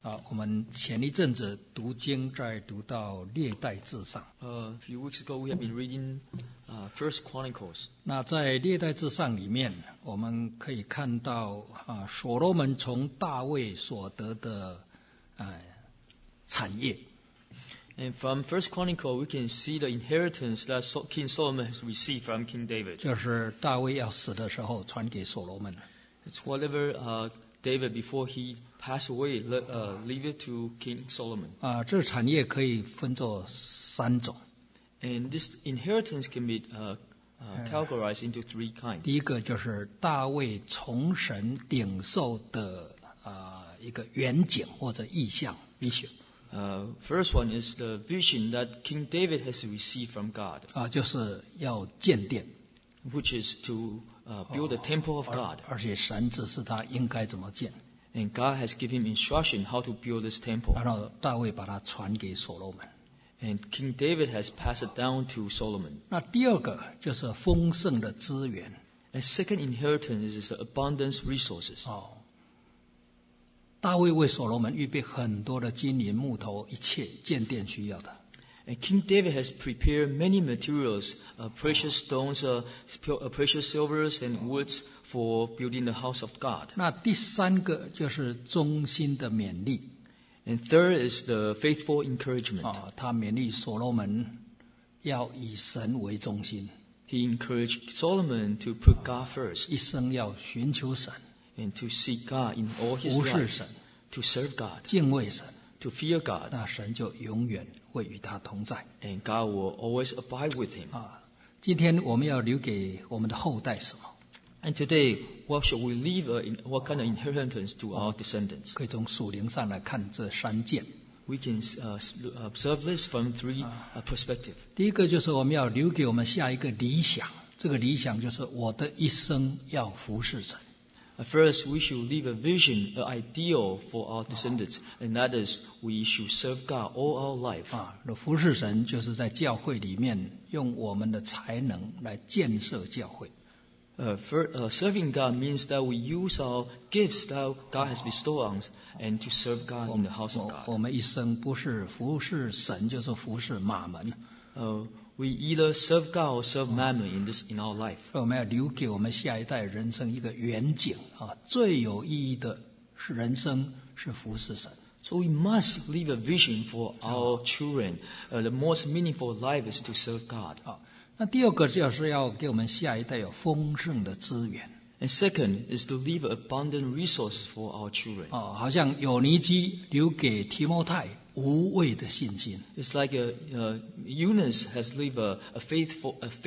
我们前一阵子读经在读到列代志上。 A few weeks ago, we have been reading First Chronicles. 那在列代志上里面，我们可以看到所罗门从大卫所得的产业。 And from First Chronicle, we can see the inheritance that King Solomon has received from King David. 就是大卫要死的时候传给所罗门。 It's whatever David, before he passed away, leave it to King Solomon. 这产业可以分作3种。 And this inheritance can be categorized into 3 kinds. 第一个就是大卫从神领受的一个远景或者意象 vision。 First one is the vision that King David has received from God. 就是要建殿 which is to build the temple of God. 而且神指示他应该怎么建。 And God has given him instruction how to build this temple. 然后大卫把它传给所罗门。 And King David has passed it down to Solomon. 那第二个就是丰盛的资源。 And second inheritance is the abundance resources. 大卫为所罗门预备很多的金银木头，一切建殿需要的。 And King David has prepared many materials, precious stones, precious silvers and woods for building the house of God. 那第三个就是忠心的勉励。 And third is the faithful encouragement. 他勉励所罗门要以神为中心。 He encouraged Solomon to put God first. 一生要寻求神。 And to seek God in all his 服侍 life. 神。 To serve God. 敬畏神。 To fear God. 那神就永远会与他同在。 And God will always abide with him. 今天我们要留给我们的后代什么？ And today, what should we leave? What kind of inheritance to our descendants? 可以从属灵上来看这3件。 We can observe this from 3 perspectives. 第一个就是我们要留给我们下一个理想，这个理想就是我的一生要服侍神。 First, we should leave a vision, an ideal for our descendants, and that is we should serve God all our life. 服侍神就是在教会里面用我们的才能来建设教会。 Serving God means that we use our gifts that God has bestowed on us and to serve God in the house of God. 我们一生不是服侍神，就是服侍马门。 We either serve God or serve mammon in our life. 我们要留给我们下一代人生一个远景最有意义的是人生是服侍神。 So we must leave a vision for our children. The most meaningful life is to serve God. 那第二个就是要给我们下一代有丰盛的资源。 And second is to leave abundant resources for our children. 好像有尼基留给提摩太无畏的信心。 It's like Eunice has left a faith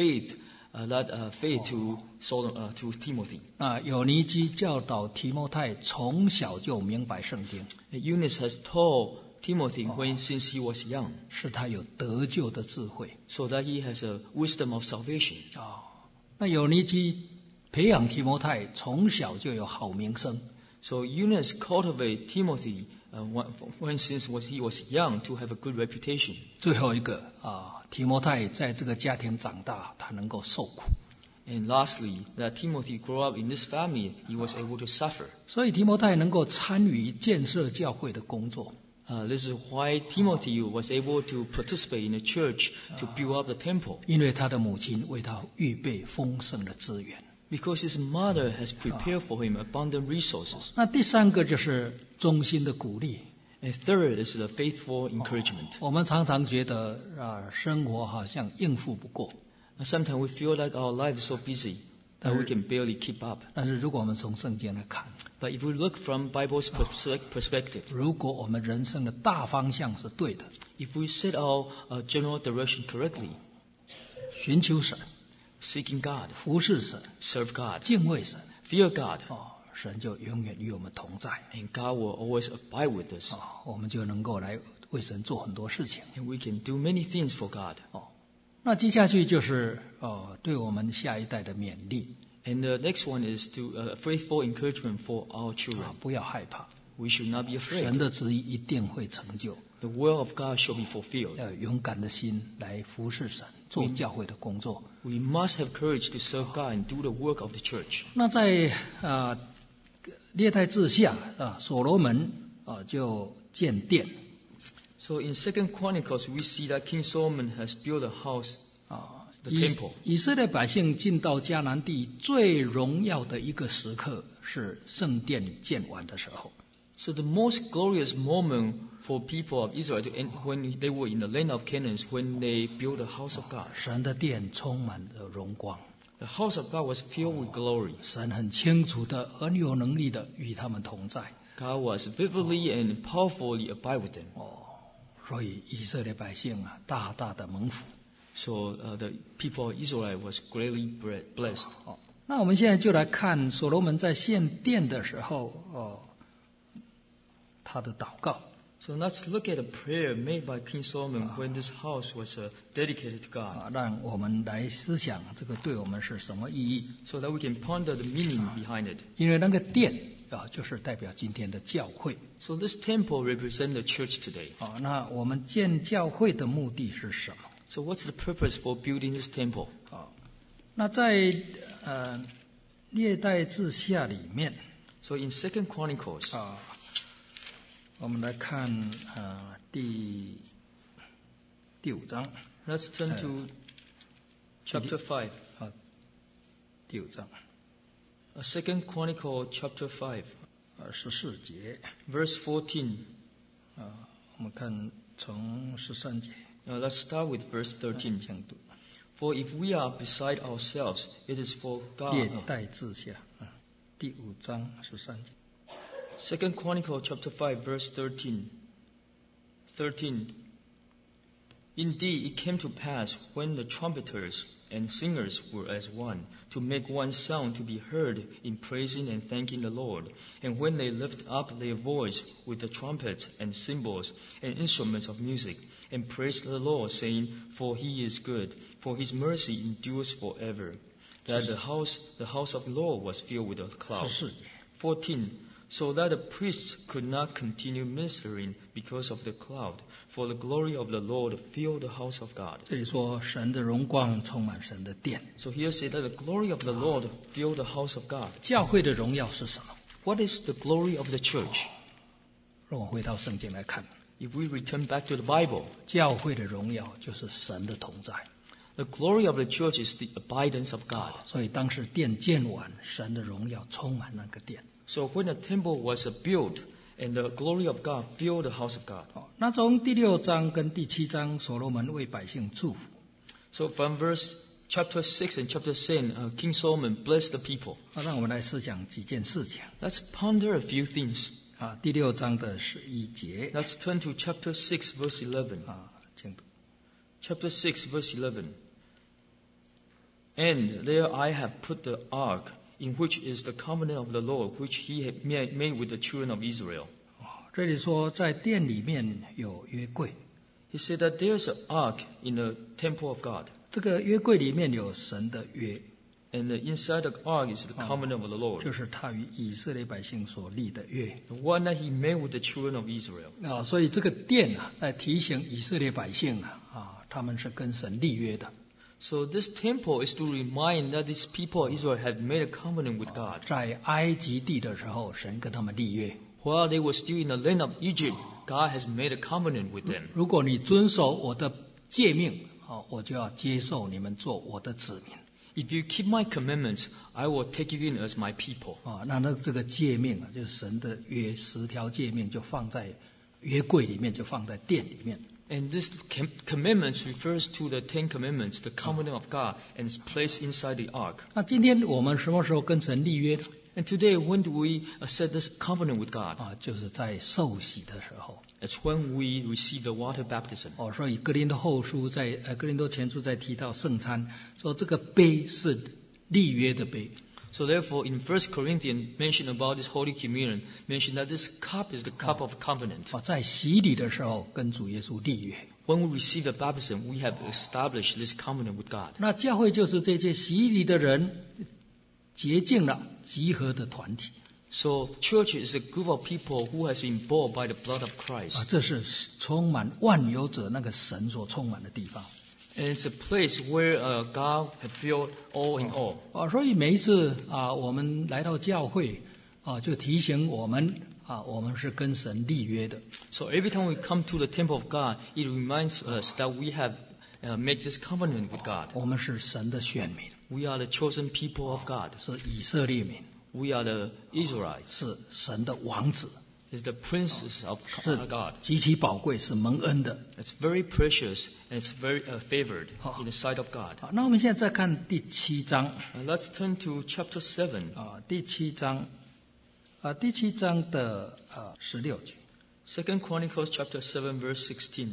to Timothy. 有尼基教导提摩太从小就明白圣经。 Eunice has taught Timothy since he was young. 使他有得救的智慧。 So that he has a wisdom of salvation. 那有尼基培养提摩太从小就有好名声。 So Eunice cultivated Timothy since he was young to have a good reputation. 最后一个提摩太在这个家庭长大，他能够受苦。 And lastly, that Timothy grew up in this family, he was able to suffer. 所以提摩太能够参与建设教会的工作。 This is why Timothy was able to participate in the church to build up the temple. 因为他的母亲为他预备丰盛的资源。 Because his mother has prepared for him abundant resources. 那第三个就是忠心的鼓励。 And third is the faithful encouragement. 我们常常觉得生活好像应付不过。 Sometimes we feel like our life is so busy that we can barely keep up. 但是如果我们从圣经来看， But if we look from Bible's perspective, 如果我们人生的大方向是对的， if we set our general direction correctly, 寻求神， seeking God, 服侍神， serve God, 敬畏神， fear God, 神就永远与我们同在。 and God will always abide with us. 我们就能够来为神做很多事情。 And we can do many things for God. 那接下去就是对我们下一代的勉励。 And the next one is to faithful encouragement for our children. 不要害怕， We should not be 神 afraid. 的旨意一定会成就。 The will of God shall be fulfilled. 要有勇敢的心来服侍神，做教会的工作。 We must have courage to serve God and do the work of the church. 那在列代志下所罗门就建殿 So in 2 Chronicles, we see that King Solomon has built a house, 啊。 the 以 temple. 以色列百姓进到迦南地最荣耀的一个时刻是圣殿建完的时候。 So the most glorious moment for people of Israel when they were in the land of Canaan is when they built the house of God. 神的殿充满了荣光， The house of God was filled with glory. 神很清楚的、很有能力的与他们同在。 God was vividly and powerfully abide with them. 所以以色列百姓啊，大大的蒙福。 So the people of Israel was greatly blessed. 那我们现在就来看所罗门在献殿的时候，他的祷告。 So let's look at a prayer made by King Solomon when this house was dedicated to God, 让我们来思想这个对我们是什么意义。 so that we can ponder the meaning behind it. 因为那个殿就是代表今天的教会。 So this temple represents the church today. 那我们建教会的目的是什么？ So what's the purpose for building this temple? 那在历代志下里面 So in 2 Chronicles, 我们来看第5章 let's turn to chapter 5. 第5章 2 Chronicle chapter 5, 14节， verse 14. 我们看从13节 Let's start with verse 13. 讲读。 For if we are beside ourselves, it is for 历 God. 代志下第5章13节。 2 Chronicle chapter 5, verse 13. 13. Indeed, it came to pass when the trumpeters and singers were as one, to make one sound to be heard in praising and thanking the Lord. And when they lift up their voice with the trumpets and cymbals and instruments of music, and praise the Lord, saying, For he is good, for his mercy endures forever. That the house of the Lord was filled with a cloud. 14节 14. So that the priests could not continue ministering because of the cloud, for the glory of the Lord filled the house of God. 这里说神的荣光充满神的殿。 So here said that the glory of the Lord filled the house of God. 教会的荣耀是什么？ What is the glory of the church? 让我回到圣经来看， If we return back to the Bible, 教会的荣耀就是神的同在。 the glory of the church is the abidance of God. 所以当时殿建完，神的荣耀充满那个殿。 So when the temple was built and the glory of God filled the house of God. 那从第6章跟第7章，所罗门为百姓祝福。 So from chapter 6 and chapter 7, King Solomon blessed the people. 让我们来思想几件事情。 Let's ponder a few things. 第6章的11节 Let's turn to chapter 6, verse 11. 请读 Chapter 6, verse 11. And there I have put the ark, in which is the covenant of the Lord, which he had made with the children of Israel. 这里说在殿里面有约柜， He said that there's an ark in the temple of God. 这个约柜里面有神的约， And inside the ark is the covenant of the Lord, 就是他与以色列百姓所立的约。 the one that he made with the children of Israel. 所以这个殿在提醒以色列百姓他们是跟神立约的。 So this temple is to remind that these people of Israel had made a covenant with God. 在埃及地的时候，神跟他们立约。 While they were still in the land of Egypt, God has made a covenant with them. 如果你遵守我的诫命，我就要接受你们做我的子民。 If you keep my commandments, I will take you in as my people. 那这个诫命就是神的约10条诫命，就放在约柜里面，就放在殿里面。 And this commandments refers to the 10 commandments, the covenant of God, and is placed inside the ark. 那今天我们什么时候跟神立约呢？ And today, when do we set this covenant with God? 就是在受洗的时候。 It's when we receive the water baptism. 所以哥林多后书哥林多前书在提到圣餐，说这个杯是立约的杯。 So therefore, in 1 Corinthians, mention about this Holy Communion, mention that this cup is the cup of covenant. 在洗礼的时候跟主耶稣立约。 When we receive the baptism, we have established this covenant with God. 那教会就是这些洗礼的人洁净了集合的团体。 So church is a group of people who has been bought by the blood of Christ. 这是充满万有者那个神所充满的地方。 And it's a place where God has filled all in all. 所以每一次我们来到教会就提醒我们我们是跟神立约的。 So every time we come to the temple of God, it reminds us that we have made this covenant with God. 我们是神的选民， We are the chosen people of God. 是以色列民， We are the Israelites. 是神的王子， It's the princes of 是 God. 极其宝贵，是蒙恩的。 It's very precious and it's very favored in the sight of God. 好，那我们现在再看第7章 Let's turn to chapter 7. 第7章第7章的16节。 2 Chronicles chapter 7 verse 16.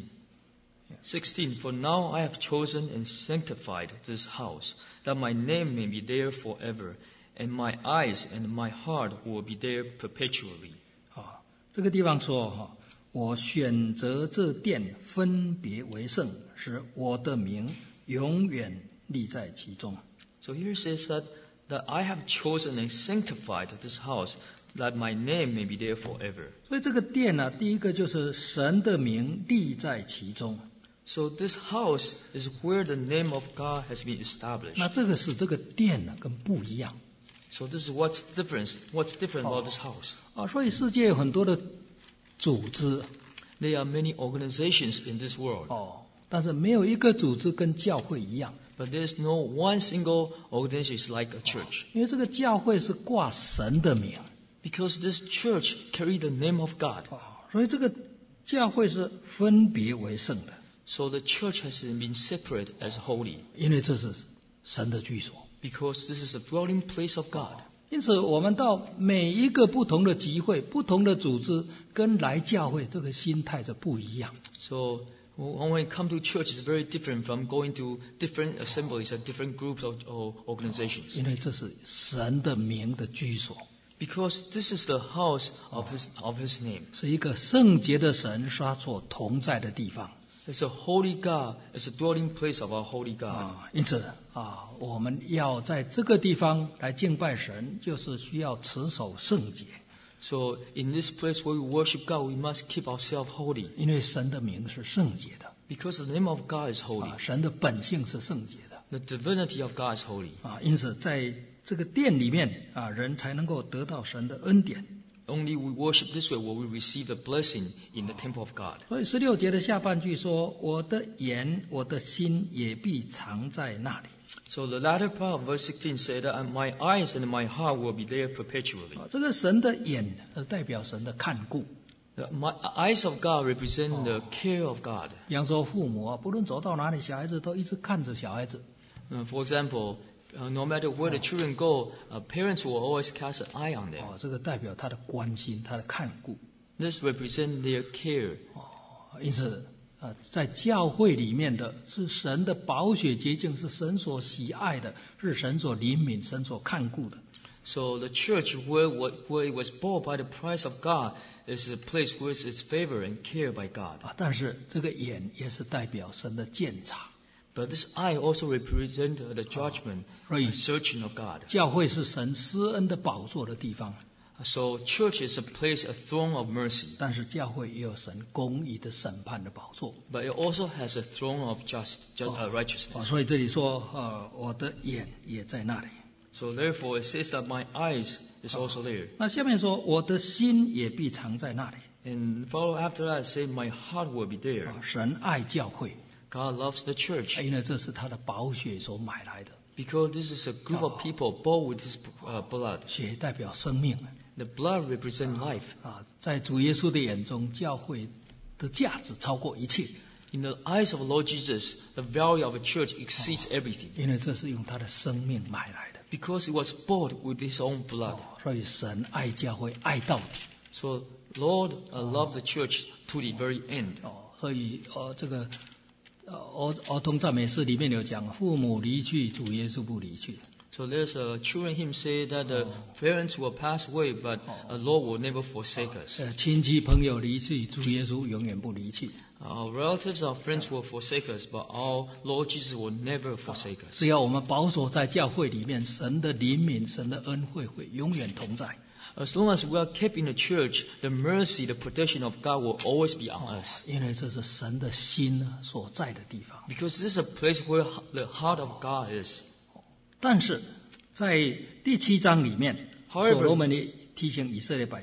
16, for now I have chosen and sanctified this house, that my name may be there forever, and my eyes and my heart will be there perpetually. 这个地方说我选择这殿分别为圣，使我的名永远立在其中。 So here it says that I have chosen and sanctified this house, that my name may be there forever. 所以这个殿呢，第一个就是神的名立在其中。 So this house is where the name of God has been established. 那这个是这个殿呢，跟不一样 So this is what's different about this house. 所以世界有很多的组织 There are many organizations in this world, 但是没有一个组织跟教会一样， but there's no one single organization like a church. 因为这个教会是挂神的名 Because this church carries the name of God. 所以这个教会是分别为圣的， So the church has been separate as holy, 因为这是神的居所。 because this is the dwelling place of God. 因此，我们到每一个不同的集会、不同的组织，跟来教会这个心态是不一样。 So when we come to church, it's very different from going to different assemblies and different groups or organizations. 因为这是神的名的居所， Because this is the house of His name. 是一个圣洁的神他所同在的地方。 It's a holy God. It's a dwelling place of our holy God. 因此我们要在这个地方来敬拜神，就是需要持守圣洁， So in this place where we worship God, we must keep ourselves holy. 因为神的名是圣洁的， Because the name of God is holy. 神的本性是圣洁的 The divinity of God is holy. 因此在这个殿里面人才能够得到神的恩典。 Only we worship this way will we receive the blessing in the temple of God. 所以16节的下半句说：“我的眼、我的心也必藏在那里。” So the latter part of verse 16 said that my eyes and my heart will be there perpetually. 这个神的眼代表神的看顾。 The eyes of God represent the care of God. 比方说父母不论走到哪里，小孩子都一直看着小孩子。 For example, no matter where the children go, parents will always cast an eye on them. 这个代表他的关心，他的看顾。 This represents their care. 因此在教会里面的是神的宝血洁净，是神所喜爱的，是神所怜悯、神所看顾的。 So the church where it was bought by the price of God is a place where it's favored and cared by God. 但是这个眼也是代表神的鉴察。 But this eye also represents the judgment and searching of God. 教会是神施恩的宝座的地方， So church is a place, a throne of mercy. 但是教会也有神公义的审判的宝座。 But it also has a throne of righteousness. 所以这里说我的眼也在那里。 So therefore it says that my eyes is also there. 那下面说我的心也必藏在那里。 And follow after that, say my heart will be there. 神爱教会， God loves the church 因为这是他的宝血所买来的， because this is a group of people bought with His blood. 血代表生命。 The blood represents life. 在主耶稣的眼中，教会的价值超过一切， In the eyes of the Lord Jesus, the value of a church exceeds everything 因为这是用他的生命买来的。 because it was bought with His own blood. 所以神爱教会，爱到底。 So Lord loved the church to the very end. 所以这个儿童赞美诗里面有讲，父母离去，主耶稣不离去。 So there's a children hymn say that the parents will pass away, but the Lord will never forsake us. 亲戚朋友离去，主耶稣永远不离去。 Our relatives, our friends will forsake us, but our Lord Jesus will never forsake us. 只要我们保守在教会里面，神的怜悯、神的恩惠会永远同在。 As long as we are kept in the church, the mercy, the protection of God will always be on us. 因为这是神的心所在的地方。 Because this is a place where the heart of God is. 但是在第7章里面， However- 所罗门提醒以色列百姓，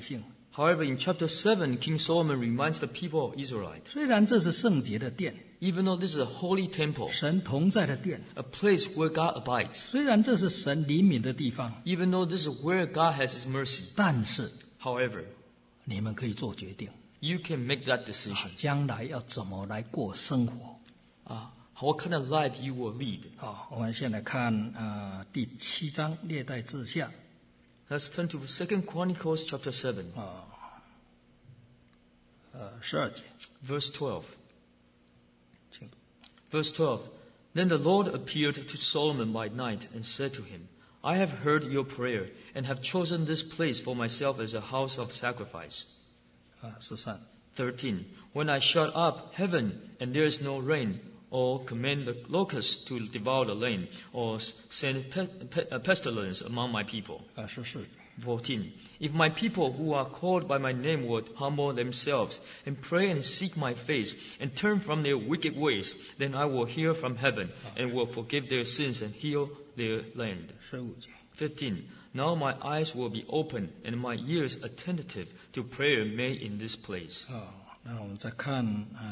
However, in chapter 7, King Solomon reminds the people of Israel, 虽然这是圣洁的殿， even though this is a holy temple, 神同在的殿， a place where God abides, 虽然这是神怜悯的地方， even though this is where God has His mercy, 但是 however, 你们可以做决定， you can make that decision. 将来要怎么来过生活。 What kind of life you will lead. 好，我们先来看第7章列代志下 Let's turn to 2 Chronicles chapter 7, 12节， verse 12. 请 Verse 12. Then the Lord appeared to Solomon by night and said to him, I have heard your prayer and have chosen this place for myself as a house of sacrifice. 13。 13. When I shut up heaven and there is no rain, or command the locusts to devour the land, or send pestilence among my people. 14。 14. If my people who are called by my name would humble themselves and pray and seek my face and turn from their wicked ways, then I will hear from heaven and will forgive their sins and heal their land. 15节， 15. Now my eyes will be open and my ears attentive to prayer made in this place. 那我们再看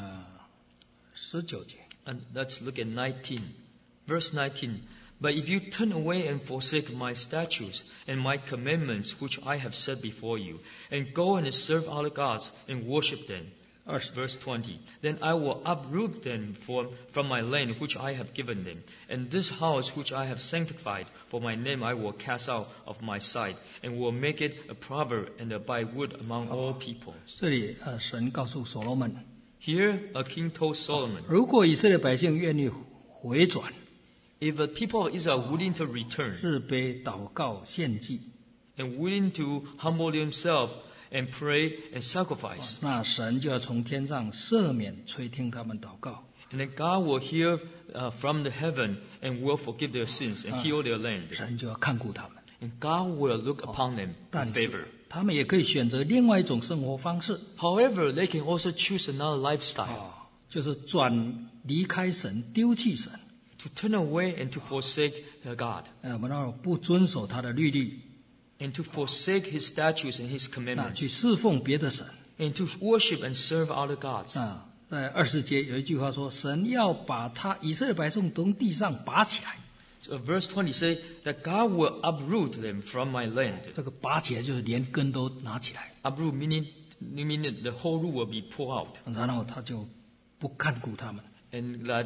19节， And let's look at 19. Verse 19. But if you turn away and forsake my statutes and my commandments which I have set before you, and go and serve other gods and worship them, 20 verse 20, then I will uproot them from my land which I have given them, and this house which I have sanctified for my name I will cast out of my sight, and will make it a proverb and a byword among all people. 这里神告诉所罗门， Here a king told Solomon, 如果以色列百姓愿意回转， if the people of Israel are willing to return 自卑、祷告、献祭， and willing to humble themselves and pray and sacrifice, 那神就要从天上赦免、垂听他们祷告。 and then God will hear from the heaven and will forgive their sins and heal their land. 神就要看顾他们。 And God will look upon them 但 with 是 favor. 他们也可以选择另外一种生活方式， However, they can also choose another lifestyle, 就是离开神、丢弃神， to turn away and to forsake God, 然后不遵守他的律例， and to forsake His statutes and His 那去 commandments, 侍奉别的神。 and to worship and serve other gods. 在20节有一句话说，神要把他以色列百姓从地上拔起来。 So verse 20 says that God will uproot them from my land. 这个拔起来就是连根都拿起来， Uproot meaning the whole root will be pulled out, 然后他就不看顾他们。 and that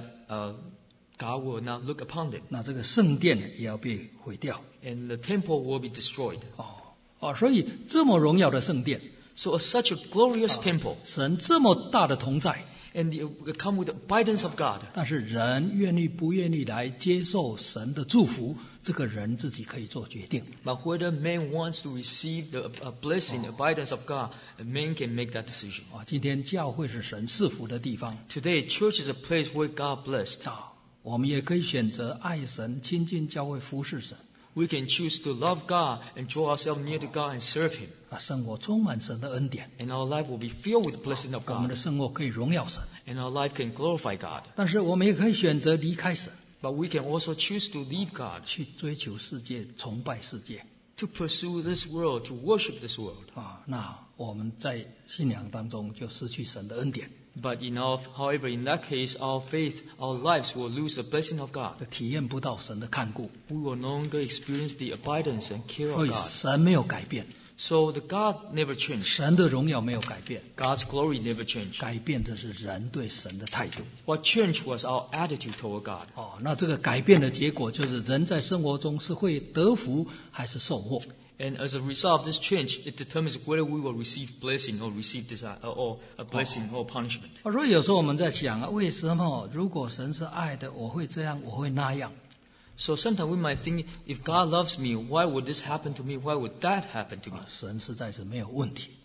God will not look upon them, 那这个圣殿也要被毁掉。 and the temple will be destroyed. 所以这么荣耀的圣殿， So such a glorious temple, 神这么大的同在， and it come with the abundance of God. 但是人愿意不愿意来接受神的祝福，这个人自己可以做决定。 But whether man wants to receive the blessing, abundance of God, a man can make that decision. 今天教会是神赐福的地方 Today, church is a place where God blessed. 我们也可以选择爱神、亲近教会、服侍神 We can choose to love God and draw ourselves near to God and serve Him. 生活充满神的恩典， And our life will be filled with the blessing of 我们的 God. 生活可以荣耀神。 And our life can glorify God. 但是我们也可以选择离开神， But we can also choose to leave God, 去追求世界、崇拜世界 to pursue this world, to worship this world. 那我们在信仰当中就失去神的恩典， But however, in that case, our faith, our lives will lose the blessing of God. 就体验不到神的看顾。 We will no longer experience the abundance and care 所 of 以 God. 神没有改变， So the God never changed. 神的荣耀没有改变， God's glory never changed. 改变的是人对神的态度。 What changed was our attitude toward God. 那这个改变的结果就是人在生活中是会得福还是受祸。 And as a result of this change, it determines whether we will receive blessing or receive or a blessing or punishment. 所以有时候我们在想为什么如果神是爱的，我会这样，我会那样。 So sometimes we might think, if God loves me, why would this happen to me? Why would that happen to me? 神实在是没有问题。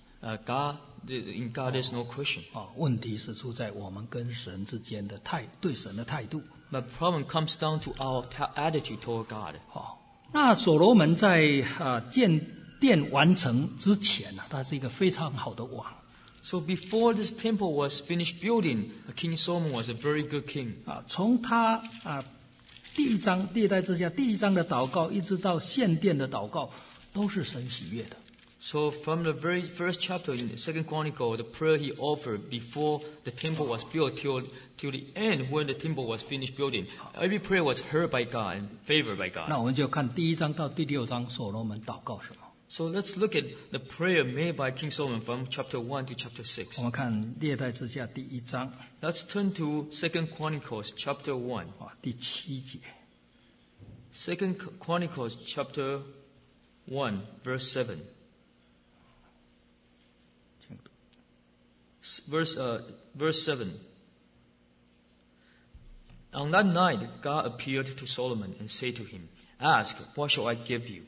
In God, there's no question. 问题是出在我们跟神之间的对神的态度。 But the problem comes down to our attitude toward God. 那所罗门在建殿完成之前呢，他是一个非常好的王。 So before this temple was finished building, King Solomon was a very good king. 从他第一章历代志下第一章的祷告，一直到献殿的祷告，都是神喜悦的。 So from the very first chapter in 2 Chronicle, the prayer he offered before the temple was built till the end when the temple was finished building, every prayer was heard by God and favored by 那 God. 我们就看第1章到第6章所罗门祷告什么。 So let's look at the prayer made by King Solomon from chapter 1 to chapter 我 6. 们看列代志下第1章 Let's turn to 2 Chronicles chapter 1. 第7节。 2 Chronicles chapter 1 verse 7. Verse 7. On that night, God appeared to Solomon and said to him, Ask, what shall I give you?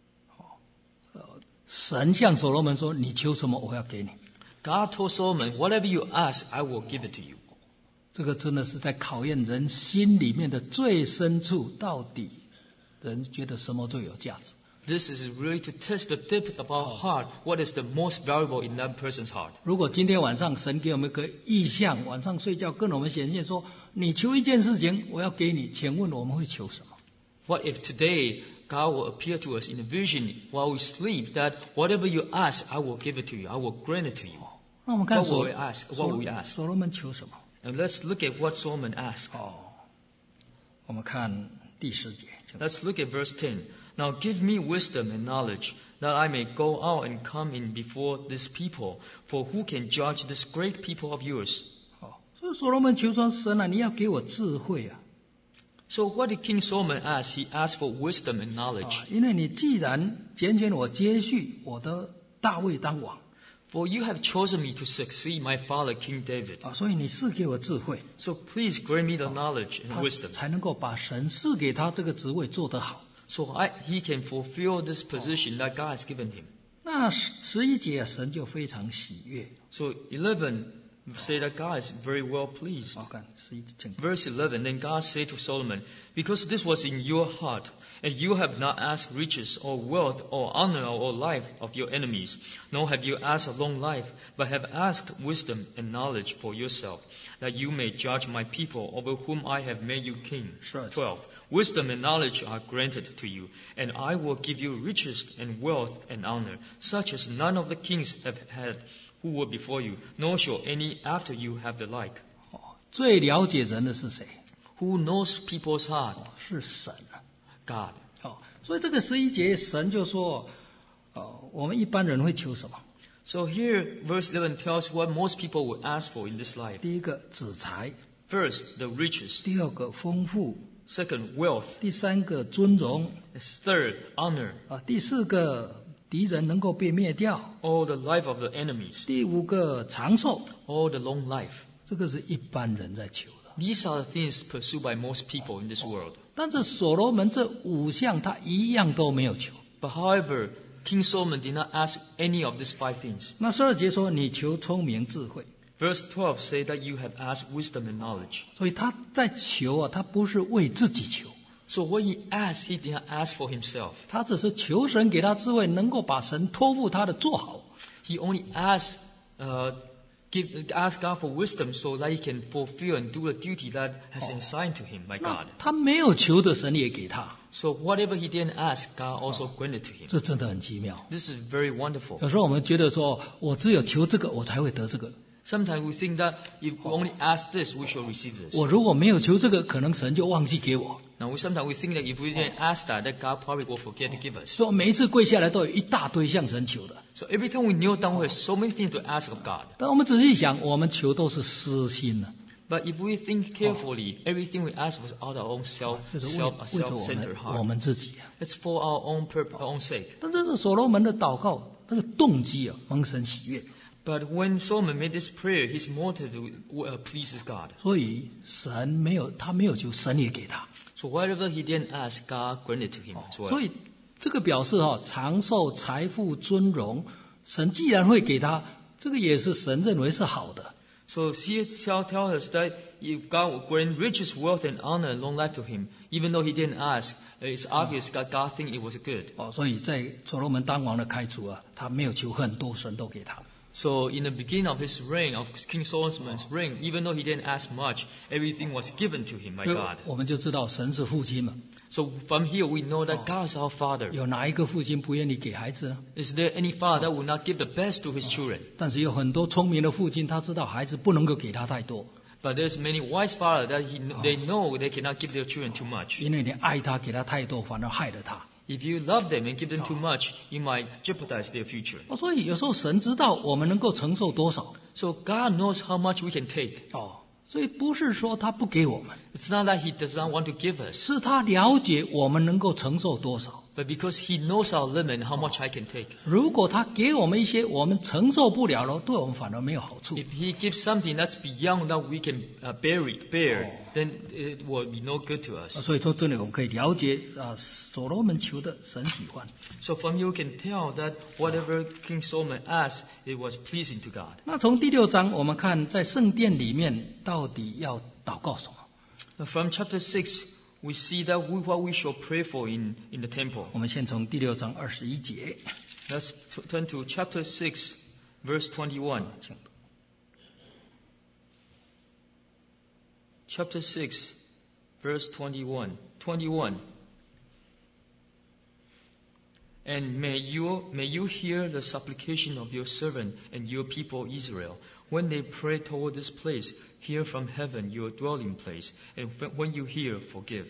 神向所罗门说：“你求什么，我要给你。” God told Solomon, Whatever you ask, I will give it to you. 这个真的是在考验人心里面的最深处，到底人觉得什么最有价值？ This is really to test the depth of our heart, what is the most valuable in that person's heart. 如果今天晚上神给我们一个意象，晚上睡觉跟我们显现说：“你求一件事情，我要给你。”请问我们会求什么？ What if today God will appear to us in a vision while we sleep that whatever you ask, I will give it to you, I will grant it to you. 那我们看 What will we ask? What will we ask? 所罗门求什么？ And let's look at what Solomon asked. 我们看第10节。 Let's look at verse 10. Now give me wisdom and knowledge, that I may go out and come in before this people. For who can judge this great people of yours? 所以所罗门求说：“神啊，你要给我智慧啊！ So what did King Solomon ask? He asked for wisdom and knowledge. 因为你既然拣选我接续我的大卫当王 For you have chosen me to succeed my father King David. 所以你赐给我智慧， So please grant me the knowledge and 他 wisdom, 才能够把神赐给他这个职位做得好。 so he can fulfill this position that God has given him. 那11节神就非常喜悦。 So 11 say that God is very well pleased. 好看11节， Verse 11, Then God said to Solomon, Because this was in your heart, and you have not asked riches or wealth or honor or life of your enemies, nor have you asked a long life, but have asked wisdom and knowledge for yourself, that you may judge my people over whom I have made you king. Sure. 12. Wisdom and knowledge are granted to you, and I will give you riches and wealth and honor, such as none of the kings have had who were before you, nor shall any after you have the like. 最了解人的是谁？ Who knows people's heart? 是神啊。 God. 所以这个11节神就说：我们一般人会求什么？ So here, verse 11 tells what most people would ask for in this life. 第一个子财， First, the riches. 第二个丰富， Second, wealth. 第三个尊荣， Third, honor. 第四个敌人能够被灭掉， Or the life of the enemies. 第五个长寿。 Or the long life. 这个是一般人在求的。 These are the things pursued by most people in this world. 但是所罗门这5项他一样都没有求。 But however, King Solomon did not ask any of these 5 things. 那12节说你求聪明智慧， Verse 12 say that you have asked wisdom and knowledge. 所以他在求他不是为自己求， So what he asked, he did not ask for himself. 他只是求神给他智慧，能够把神托付他的做好。 He only asked, ask God for wisdom so that he can fulfill and do the duty that has been assigned to him by 那 God. 他没有求的，神也给他， So whatever he didn't ask, God also granted to him. 这真的很奇妙。 This is very wonderful. 有时候我们觉得说，我只有求这个，我才会得这个。 Sometimes we think that if we only ask this, we shall receive this. 我如果没有求这个，可能神就忘记给我。 Now, sometimes we think that if we didn't ask that God probably will forget to give us. 所以每一次跪下来都有一大堆向神求的。 So every time we kneel down, we have so many things to ask of God. 但我们仔细想，我们求都是私心的， But if we think carefully, everything we ask was out of our own 就是为着 self-centered 我 heart. 们自己啊。 It's for our own purpose, our own sake. 但这是所罗门的祷告，这个动机啊，蒙神喜悦。 But when Solomon made this prayer, his motive pleases God. 所以他没有求，神也给他。 So whatever he didn't ask, God granted to him as well. 所以这个表示长寿、财富、尊荣，神既然会给他，这个也是神认为是好的。 So here tells us that if God will grant riches, wealth, and honor and long life to him, even though he didn't ask, it's obvious that God think it was good. 所以在所罗门当王的开除啊，他没有求很多，神都给他。 So in the beginning of his reign, of King Solomon's reign, even though he didn't ask much, everything was given to him by 所以 God. 我们就知道神是父亲嘛。 So from here we know that God is our Father. 有哪一个父亲不愿意给孩子呢？ Is there any father that will not give the best to his children? 但是有很多聪明的父亲，他知道孩子不能够给他太多， But there's many wise fathers that they know they cannot give their children too much. 因为你爱他，给他太多，反而害了他。 If you love them and give them too much, you might jeopardize their future. 所以有时候神知道我们能够承受多少。 So God knows how much we can take. 所以不是说他不给我们， It's not that He does not want to give us, 是他了解我们能够承受多少。 but because He knows our limit and how much I can take. 如果他给我们一些我们承受不了了，对我们反而没有好处。 If He gives something that's beyond that we can bear, then it will be no good to us. 所以从这里我们可以了解所罗门求的神喜欢。 So from here we can tell that whatever King Solomon asked, it was pleasing to God. 那从第6章我们看在圣殿里面到底要祷告什么？ From chapter 6, we see that what we shall pray for in the temple. 我们先从第6章21节。 Let's turn to chapter 6, verse 21. Chapter 6, verse 21. 21. And may you hear the supplication of your servant and your people Israel, when they pray toward this place, hear from heaven your dwelling place, and when you hear, forgive.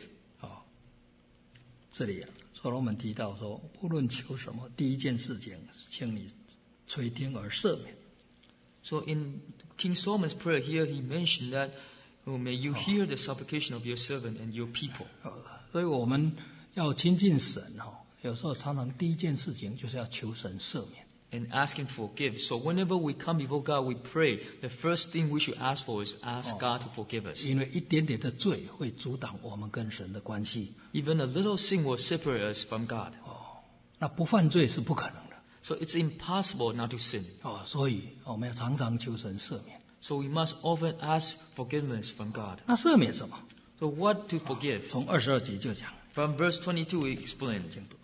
这里所罗门提到说，无论求什么，第一件事情，请你垂听而赦免。 So in King Solomon's prayer here, he mentioned that, may you hear the supplication of your servant and your people. 所以我们要亲近神有时候常常第一件事情就是要求神赦免。 And ask Him to forgive. So whenever we come before God, we pray. The first thing we should ask for is ask God to forgive us. 因为一点点的罪会阻挡我们跟神的关系。 Even a little sin will separate us from God. 那不犯罪是不可能的。 So it's impossible not to sin. 所以我们要常常求神赦免。 So we must often ask forgiveness from God. 那赦免什么？ So what to forgive? 从22节就讲， From verse 22 we explain.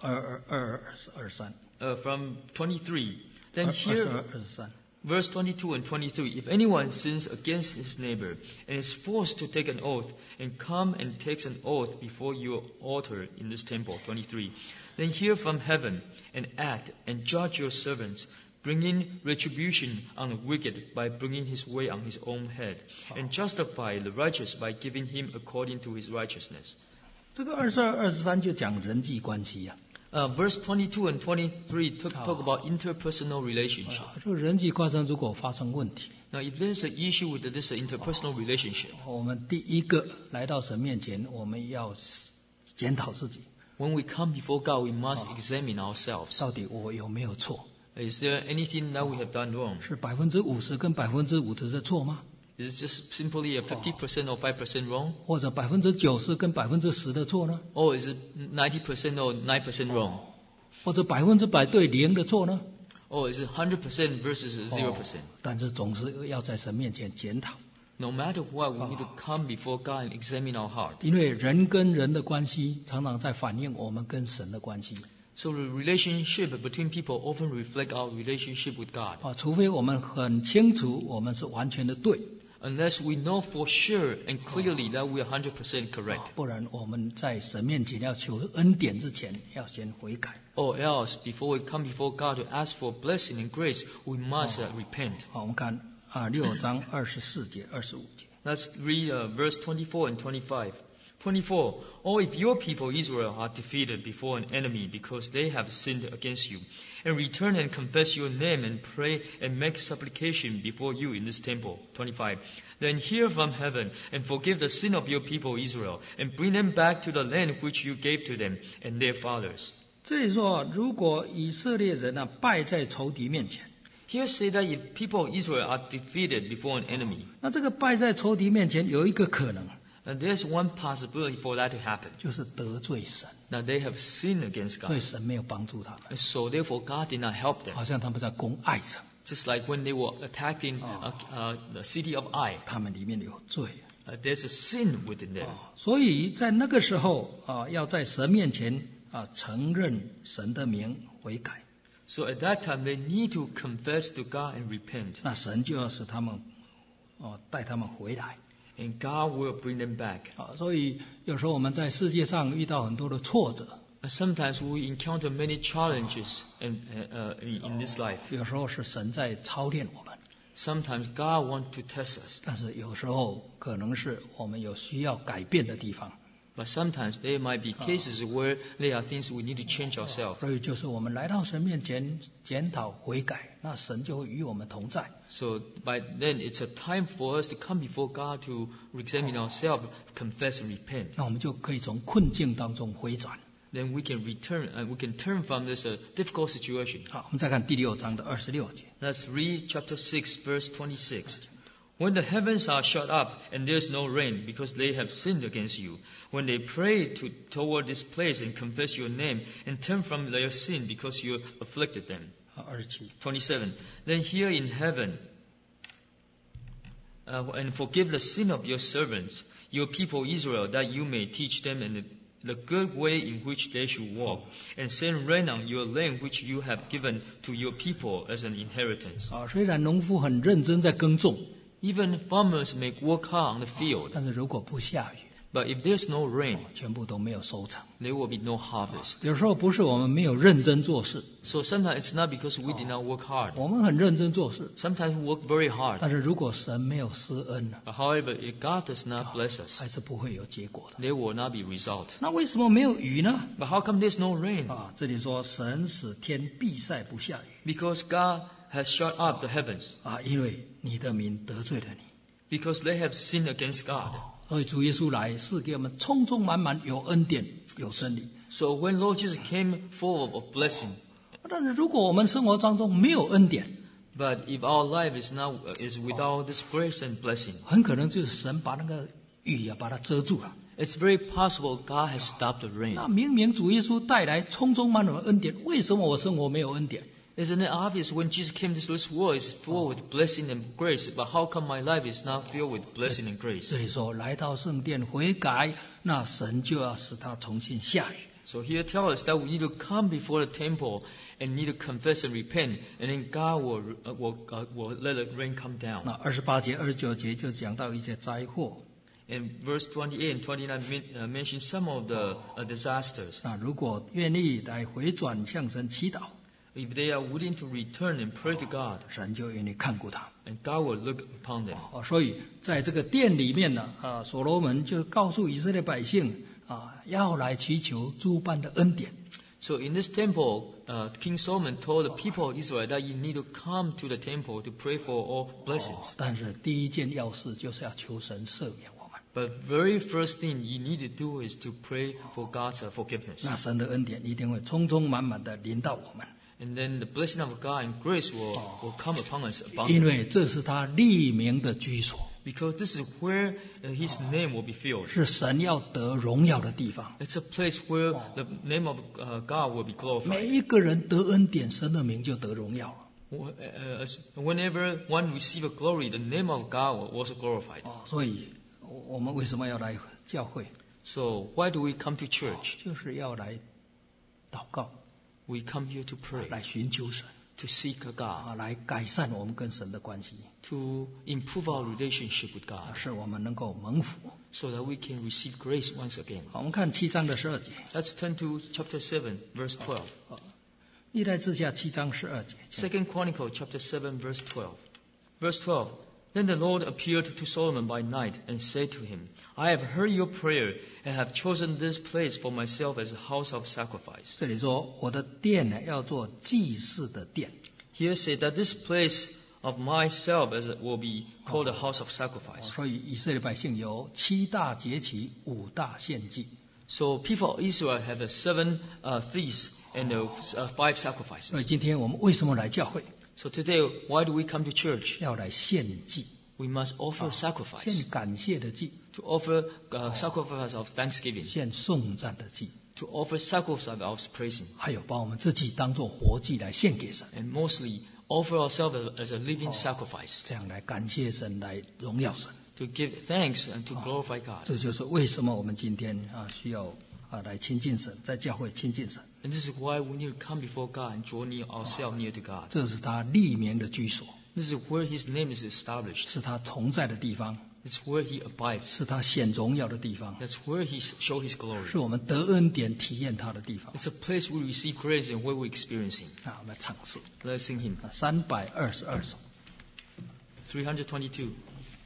23， From 23. Then here, 23。 verse 22 and 23. If anyone sins against his neighbor and is forced to take an oath and come and takes an oath before your altar in this temple, 23, then hear from heaven and act and judge your servants, bringing retribution on the wicked by bringing his way on his own head, and justify the righteous by giving him according to his righteousness. 这个22、23就讲人际关系啊。 Verse 22 and 23 talk about interpersonal relationship. 这个人际关系如果发生问题， Now, if there's an issue with this interpersonal relationship, 我们第一个来到神面前，我们要检讨自己， when we come before God, we must examine ourselves. 到底我有没有错？ Is there anything that we have done wrong? 是50%跟50%的错吗？ Is it just simply a 50% or 5% wrong? 或者90%跟10%的错呢？ Or is it 90% or 9% wrong? 或者100%对0的错呢？ Or is it 100% versus 0%? 但是总是要在神面前检讨， No matter what, we need to come before God and examine our heart. 因为人跟人的关系常常在反映我们跟神的关系。 So the relationship between people often reflect our relationship with God. 除非我们很清楚我们是完全的对， Unless we know for sure and clearly that we are 100% correct. 不然我们在神面前要求恩典之前，要先悔改。 Or else, before we come before God to ask for blessing and grace, we must repent. 我们看6章24节、25节。 Let's read verse 24 and 25. 24. Or if your people Israel are defeated before an enemy because they have sinned against you, and return and confess your name and pray and make supplication before you in this temple. 25. Then hear from heaven and forgive the sin of your people Israel, and bring them back to the land which you gave to them and their fathers. 这里说，如果以色列人败在仇敌面前， Here say that if people of Israel are defeated before an enemy, 那这个败在仇敌面前有一个可能， and there's one possibility for that to happen. 就是得罪神， Now they have sinned against 所以 God. 神没有帮助他们， And so therefore God did not help them. 好像他们在攻爱城， Just like when they were attacking the city of Ai, 他们里面有罪。 there's a sin within them. 所以在那个时候要在神面前承认神的名悔改。 So at that time, they need to confess to God and repent. 那神就要使他们带他们回来。 And God will bring them back. 所以有时候我们在世界上遇到很多的挫折， Sometimes we encounter many challenges in this life. 有时候是神在操练我们， Sometimes God wants to test us. 但是有时候可能是我们有需要改变的地方。 But sometimes there might be cases where there are things we need to change ourselves. 所以就是我们来到神面前检讨悔改，那神就会与我们同在。 So by then, it's a time for us to come before God to examine ourselves, confess and repent. 那我们就可以从困境当中回转。 Then we can return and we can turn from this difficult situation. 好，我们再看第6章的26节。 Let's read chapter 6, verse 26. When the heavens are shut up and there's no rain because they have sinned against you, when they pray toward this place and confess your name and turn from their sin because you afflicted them. 好，27。 27. Then hear in heaven and forgive the sin of your servants, your people Israel, that you may teach them the good way in which they should walk, and send rain on your land which you have given to your people as an inheritance. 虽然农夫很认真在耕种， Even farmers may work hard on the field, 但是如果不下雨， but if there's no rain, 全部都没有收成。 there will be no harvest. 有时候不是我们没有认真做事， So sometimes it's not because we did not work hard. 我们很认真做事， Sometimes we work very hard. 但是如果神没有施恩呢， But however, if God does not bless us, 还是不会有结果的。 there will not be result. 那为什么没有雨呢？ But how come there's no rain? 这里说神使天闭塞不下雨 Because God has shut up the heavens. 因为你的民得罪了你。 Because they have sinned against God. 所以主耶稣来是给我们充充满满有恩典有真理。 So when Lord Jesus came full of blessing, 但是如果我们生活当中没有恩典， but if our life is without this grace and blessing, 很可能就是神把那个雨把它遮住了。 it's very possible God has stopped the rain. 那明明主耶稣带来充充满满的恩典，为什么我生活没有恩典？ Isn't it obvious when Jesus came to this world is full with blessing and grace, but how come my life is not filled with blessing and grace? 这里说来到圣殿悔改，那神就要使他重新下雨。 So here tell us that we need to come before the temple and need to confess and repent, and then God will let the rain come down. 那28节、29节就讲到一些灾祸。 And verse 28 and 29 mention some of the disasters. 那如果愿意来回转向神祈祷， If they are willing to return and pray to God, 神就愿意看顾他。 and God will look upon them. 所以在这个殿里面呢，所罗门就告诉以色列百姓要来祈求诸般的恩典。 So in this temple, King Solomon told the people of Israel that you need to come to the temple to pray for all blessings. 但是第一件要事就是要求神赦免我们。 But very first thing you need to do is to pray for God's forgiveness. 那神的恩典一定会充充满满的临到我们。 And then the blessing of God and grace will come upon us 因 abundantly. 为这是他立名的居所， Because this is where His name will be filled. 是神要得荣耀的地方。 It's a place where the name of God will be 每 glorified. 一个人得恩典，神的名就得荣耀了。 Whenever one receives glory, the name of God will also glorified. 所以我们为什么要来教会？ So why do we come to church? 就是要来祷告， We come here to pray, 来寻求神， to seek God, 来改善我们跟神的关系， to improve our relationship with God, 使我们能够蒙福。 so that we can receive grace once again. 好，我们看7章的12节， Let's turn to chapter 7, verse 12. 历代志下7章12节。 Second Chronicle chapter 7, verse 12. Verse 12. Then the Lord appeared to Solomon by night and said to him, I have heard your prayer and have chosen this place for myself as a house of sacrifice. 这里说我的殿呢要做祭祀的殿， Here said that this place of myself will be called a house of sacrifice. 所以以色列百姓有7大节期、5大献祭。 So people of Israel have 7 feasts and 5 sacrifices. 所以今天我们为什么来教会？ So today, why do we come to church? 要来献祭， We must offer sacrifice. 献感谢的祭， To offer sacrifice of thanksgiving. 献颂赞的祭， To offer sacrifice of praising. 还有把我们自己当作活祭来献给神， And mostly offer ourselves as a living sacrifice. 这样来感谢神，来荣耀神。 To give thanks and to glorify God. 这就是为什么我们今天需要来亲近神，在教会亲近神。 And this is why we need to come before God and draw near ourselves near to God. 这是他立名的居所， This is where His name is established. 是他同在的地方， It's where He abides. 是他显荣耀的地方， That's where He shows His glory. 是我们得恩典体验他的地方。 It's a place we receive grace and where we experience Him. 啊，我们唱诗 Let's sing Him. 322首。 322.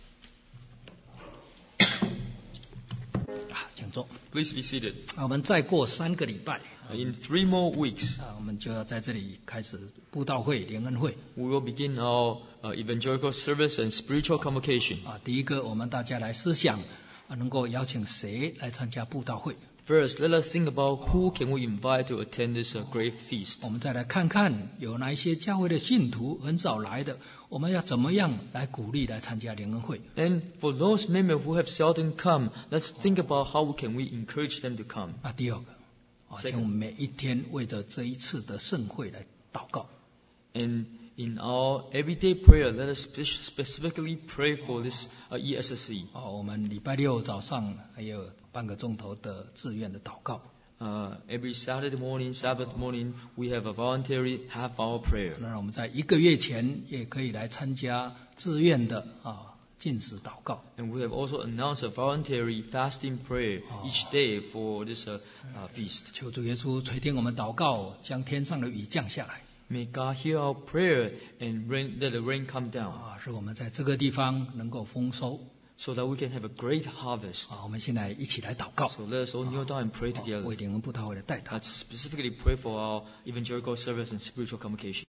啊，请坐。 Please be seated. 我们再过3个礼拜， In 3 more weeks, 我们就要在这里开始布道会、联恩会。 we will begin our evangelical service and spiritual convocation. 第一个，我们大家来思想，能够邀请谁来参加布道会？ First, let us think about who can we invite to attend this great feast. 我们再来看看有哪一些教会的信徒很少来的，我们要怎么样来鼓励来参加联恩会？ And for those members who have seldom come, let's think about how can we encourage them to come. 第二个，请我们每一天为着这一次的盛会来祷告。 And in our everyday prayer, let us specifically pray for this ESSC. 我们礼拜六早上还有半个钟头的自愿的祷告。 Every Saturday morning, Sabbath morning, we have a voluntary half-hour prayer. 那我们在1个月前也可以来参加自愿的禁食祷告。 And we have also announced a voluntary fasting prayer each day for this feast. 求主耶稣垂听我们祷告，将天上的雨降下来。 May God hear our prayer and let the rain come down. 使我们在这个地方能够丰收。 So that we can have a great harvest. 我们现在一起来祷告。 So let us all kneel down and pray together. 为联恩布道会的代祷。 Let's specifically pray for our evangelical service and spiritual convocation.